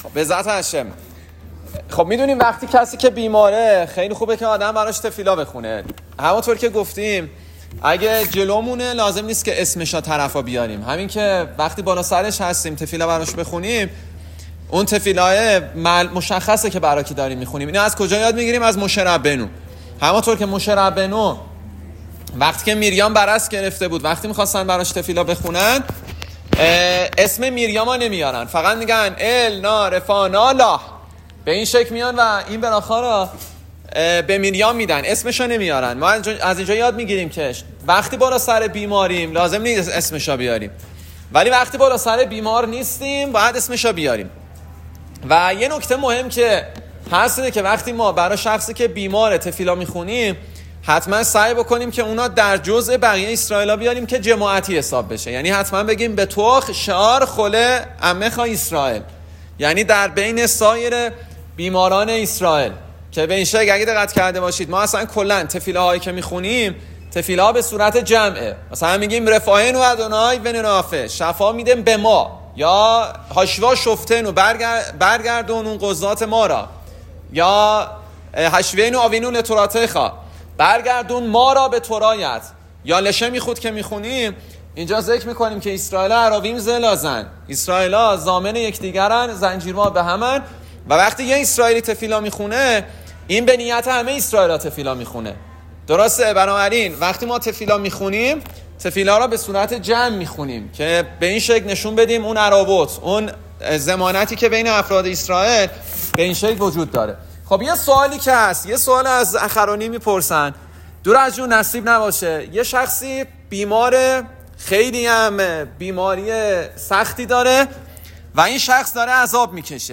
به ذات هاشم. خب میدونیم وقتی کسی که بیماره خیلی خوبه که آدم براش تفیلا بخونه. همونطور که گفتیم اگه جلومونه لازم نیست که اسمشا طرفا بیاریم، همین که وقتی بالا سرش هستیم تفیلا براش بخونیم، اون تفیلاه مشخصه که برای کی داریم میخونیم. اینو از کجا یاد میگیریم؟ از موشه ربنو. همونطور که موشه ربنو وقتی که میریام برس گرفته بود، وقتی میخواستن براش تفیلا بخونن اسم میریام ها نمیارن، فقط میگن ال نارفانا لا، به این شکل میان و این براخا را به میریام میدن، اسمشو نمیارن. ما از اینجا یاد میگیریم که وقتی بالا سر بیماریم لازم نیست اسمشو بیاریم، ولی وقتی بالا سر بیمار نیستیم باید اسمشو بیاریم. و یه نکته مهم که هست که وقتی ما برای شخصی که بیماره تفیلا میخونیم حتما سعی بکنیم که اونا در جزء بقیه اسرائیلا بیاریم که جماعتی حساب بشه. یعنی حتما بگیم به توخ شعار خله عمخا اسرائیل، یعنی در بین سایر بیماران اسرائیل، که به این شکل اگه دقت کرده باشید ما اصلا کلا تفیلاهایی که میخونیم تفیلها به صورت جمعه. مثلا میگیم رفاهن و ادونای وننافه، شفا میدیم به ما، یا هاشوا شفتن و برگردون اون قضات ما را، یا هشوین و آوینون لتوراتخا، برگردون ما را به تورایت، یا لشه میخود که میخونیم اینجا ذکر میکنیم که اسرائیل عراویم زلازن، اسرائیل زامن یکدیگرن، زنجیرها به همن. و وقتی یه اسرائیلی تفیلا میخونه این به نیت همه اسرائیل تفیلا میخونه، درسته؟ بنابراین وقتی ما تفیلا میخونیم تفیلا را به صورت جمع میخونیم که به این شکل نشون بدیم اون عرابط، اون ضمانتی که بین افراد اسرائیل به این شکل وجود داره. خب یه سوالی که هست، یه سوال از اخرانی میپرسن، دور از جون نصیب نباشه یه شخصی بیماره، خیلی هم بیماری سختی داره و این شخص داره عذاب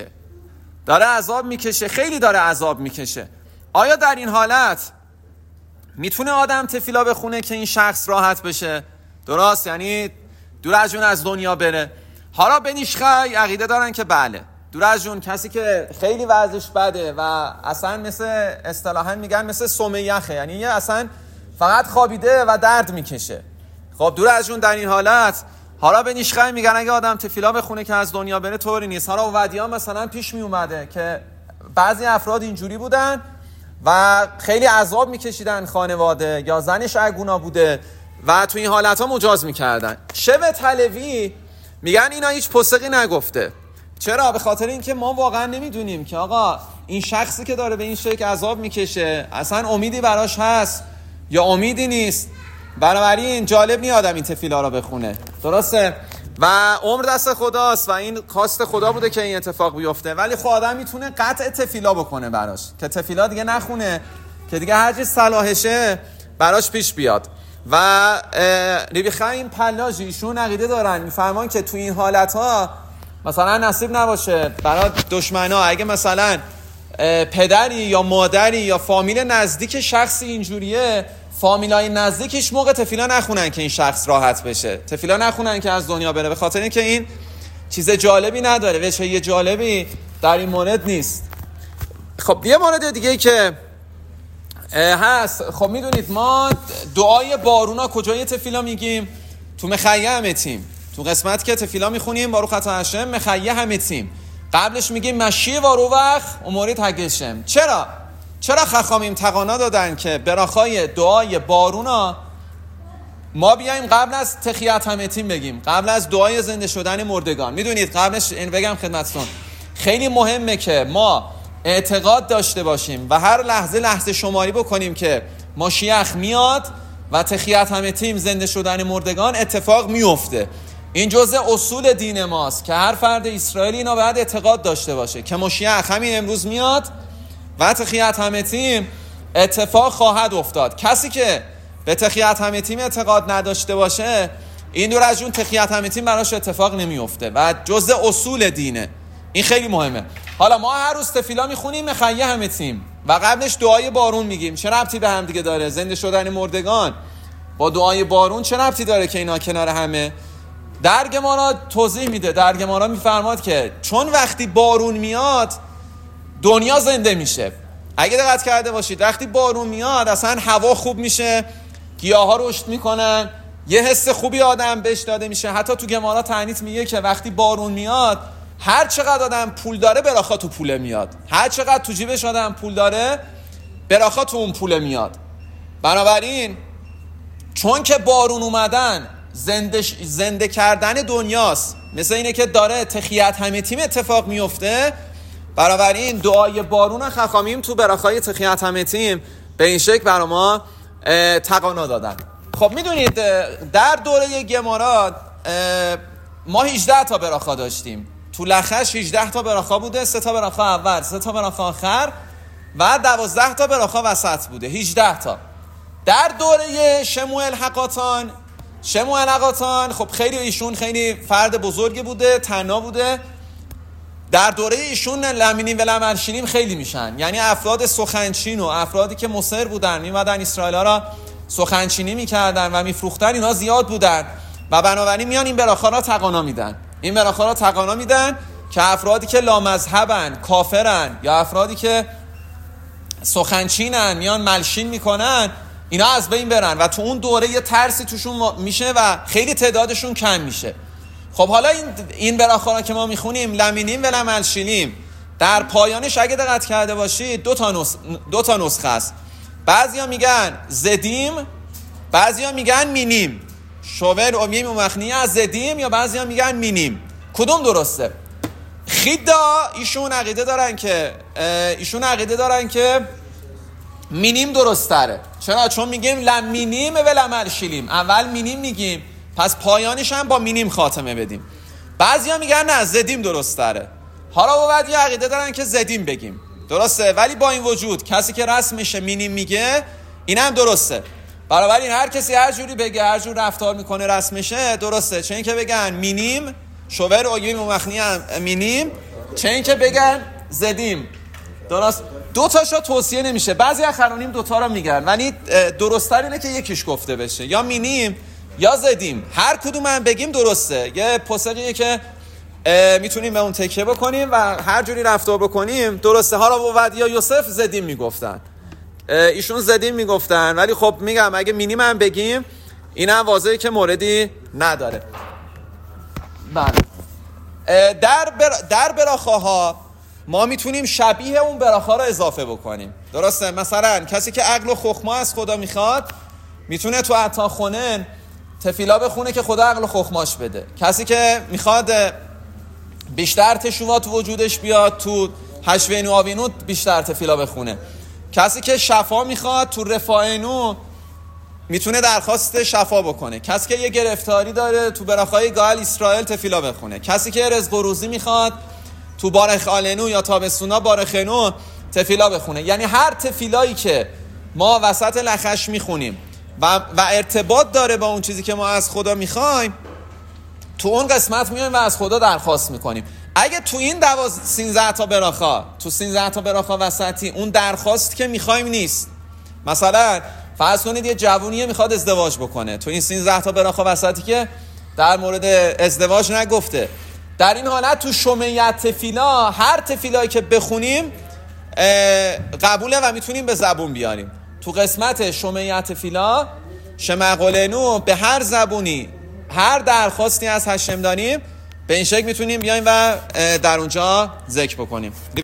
میکشه، خیلی داره عذاب میکشه، آیا در این حالت میتونه آدم تفیلا بخونه که این شخص راحت بشه؟ درست؟ یعنی دور از جون از دنیا بره. حالا بنیشخای عقیده دارن که بله، دور از جون کسی که خیلی وضعش بده و اصلا مثل اصطلاحاً میگن مثل سمیخه، یعنی اصلا فقط خوابیده و درد میکشه، خب دور از جون در این حالت حالا بنیشخای میگن اگه آدم تفیلا بخونه که از دنیا بره طوری نیست. حالا ودیان مثلا پیش میومده که بعضی افراد اینجوری بودن و خیلی عذاب میکشیدن خانواده، یا زنش عگونا بوده و تو این حالت ها مجاز میکردن. شبه تلوی میگن اینا هیچ پسقی نگفته. چرا؟ به خاطر اینکه ما واقعا نمیدونیم که آقا این شخصی که داره به این شکل عذاب میکشه اصلا امیدی براش هست یا امیدی نیست. بنابراین جالب نیست آدم این تفیلا را بخونه، درسته؟ و عمر دست خداست و این خواست خدا بوده که این اتفاق بیفته، ولی خود آدم میتونه قطع تفیلا بکنه براش که تفیلا دیگه نخونه، که دیگه هر چیز صلاحشه براش پیش بیاد. و ربی خیم پلاجی ایشون عقیده دارن، میفرمان که تو این حالتها مثلا نصیب نباشه برای دشمنا، اگه مثلا پدری یا مادری یا فامیل نزدیک شخصی اینجوریه، فامیلای نزدیکش موقع تفیلا نخونن که این شخص راحت بشه، تفیلا نخونن که از دنیا بره، به خاطر اینکه این چیز جالبی نداره، وجهه جالبی در این مورد نیست. خب یه مورد دیگه که هست، خب میدونید ما دعای بارونا کجای تفیلا میگیم؟ تو مخیه همتیم، تو قسمت که تفیلا میخونیم بارو خطا هشم مخیه همتیم، قبلش میگیم مشیه وارووخ اموری تگشم. چرا خخامیم تقانا دادن که براخای دعای بارونا ما بیایم قبل از تخیت همتیم بگیم، قبل از دعای زنده شدن مردگان؟ میدونید قبلش این بگم خدمتتون خیلی مهمه که ما اعتقاد داشته باشیم و هر لحظه شماری بکنیم که ماشیخ میاد و تخیت همتیم زنده شدن مردگان اتفاق میفته. این جزء اصول دین ماست که هر فرد اسرائیلی اینا باید اعتقاد داشته باشه که ماشیخ همین امروز میاد و تخیت همتیم اتفاق خواهد افتاد. کسی که به تخیت همتیم اعتقاد نداشته باشه این دور از جون تخیت همتیم براش اتفاق نمیفته و جزء اصول دینه. این خیلی مهمه. حالا ما هر روز تفیلا میخونیم مخیه همتیم و قبلش دعای بارون میگیم، چه ربطی به هم دیگه داره؟ زنده شدن مردگان با دعای بارون چه ربطی داره که اینا کنار همه؟ درگمارا توضیح میده، درگمارا میفرماد که چون وقتی بارون میاد دنیا زنده میشه. اگه دقت کرده باشید وقتی بارون میاد اصلا هوا خوب میشه، گیاها رشد میکنن، یه حس خوبی آدم بهش داده میشه. حتی تو گمارا تعنیت میگه که وقتی بارون میاد هر چقدر آدم پول داره براخا تو پوله میاد، هر چقدر تو جیبش آدم پول داره براخا تو اون پوله میاد. بنابراین چون که بارون اومدن زنده کردن دنیاست، مثل اینه که داره تخیت همه تیم اتفاق میفته، بنابراین دعای بارون خخامیم تو براخای تخیت همه تیم به این شکل برای ما تقانا دادن. خب میدونید در دوره گمارا ما 18 تا براخا داشتیم، تو لخش 18 تا براخا بوده، 3 تا براخا اول، 3 تا براخا آخر و 12 تا براخا وسط بوده، 18 تا. در دوره شموئل حقاتان خب خیلی ایشون خیلی فرد بزرگی بوده، تنها بوده. در دوره ایشون لمینیم و لمنشینیم خیلی میشن، یعنی افراد سخنچین و افرادی که مصر بودن میمدن اسرائیل ها را سخنچینی میکردن و میفروختن، اینا زیاد بودن و بنابراین میان این براخا را تقانا میدن. این براخا را تقانا میدن که افرادی که لامذهبن، کافرن، یا افرادی که سخنچینن میان ملشین میکنن، اینا از بین برن و تو اون دوره یه ترسی توشون میشه و خیلی تعدادشون کم میشه. خب حالا این براخا را که ما میخونیم لمینیم و لملشیلیم، در پایانش اگه دقت کرده باشید دو تا نسخه است. بعضیا میگن زدیم، بعضیا میگن مینیم، شوور امیم و مخنیه از زدیم، یا بعضیا میگن مینیم. کدوم درسته؟ خیدا ایشون عقیده دارن که مینیم درست تره. چرا؟ چون میگیم لمینیم و لملشیلیم، اول مینیم میگیم پس پایانش هم با مینیم خاتمه بدیم. بعضیا میگن نه زدیم درست تره. حالا بعضیا عقیده دارن که زدیم بگیم، درسته، ولی با این وجود کسی که رسمش مینیم میگه اینم درسته. بنابراین هر کسی هر جوری بگه، هر جور رفتار میکنه رسمشه درسته، چه این که بگن مینیم، شوور اوگیم و مخنی مینیم، چه این که بگن زدیم، درست. دو تاشا توصیه نمیشه، بعضی اخرانیم دوتا رو میگن، ولی درست‌تر اینه که یکیش گفته بشه، یا مینیم یا زدیم، هر کدوم هم بگیم درسته. یه پسقیه که میتونیم به اون تکیه بکنیم و هر جوری رفتار بکنیم درسته. حالا بود یا یوسف زدیم میگفتن، ایشون زدیم میگفتن، ولی خب میگم اگه مینیم هم بگیم اینم واضحه که موردی نداره. بله، در براخاها ما میتونیم شبیه اون براخا رو اضافه بکنیم، درسته. مثلا کسی که عقل و خخما از خدا میخواد میتونه تو عطاخونن تفیلا بخونه که خدا عقل و خخماش بده. کسی که میخواد بیشتر تشوات وجودش بیاد تو حشوینو آوینو بیشتر تفیلا بخونه. کسی که شفا میخواد تو رفاینو میتونه درخواست شفا بکنه. کسی که یه گرفتاری داره تو براخای گال اسرائیل تفیلا بخونه. کسی که رزق و روزی میخواد تو بارخ آلنو یا تابستونا بارخنو تفیلا بخونه. یعنی هر تفیلایی که ما وسط لخش میخونیم و ارتباط داره با اون چیزی که ما از خدا میخوایم، تو اون قسمت میایم و از خدا درخواست میکنیم. اگه تو این 13 تا براخا، تو 13 تا براخا وسطی اون درخواست که میخوایم نیست، مثلا فرض کنید یه جوونیه میخواد ازدواج بکنه، تو این 13 تا براخا وسطی که در مورد ازدواج نگفته، در این حالت تو شمیت تفیلا هر تفیلایی که بخونیم قبوله و میتونیم به زبون بیاریم. تو قسمت شمیت تفیلا شمقلنو به هر زبونی هر درخواستی از هشم داریم به این شکل میتونیم بیایم و در اونجا ذکر بکنیم.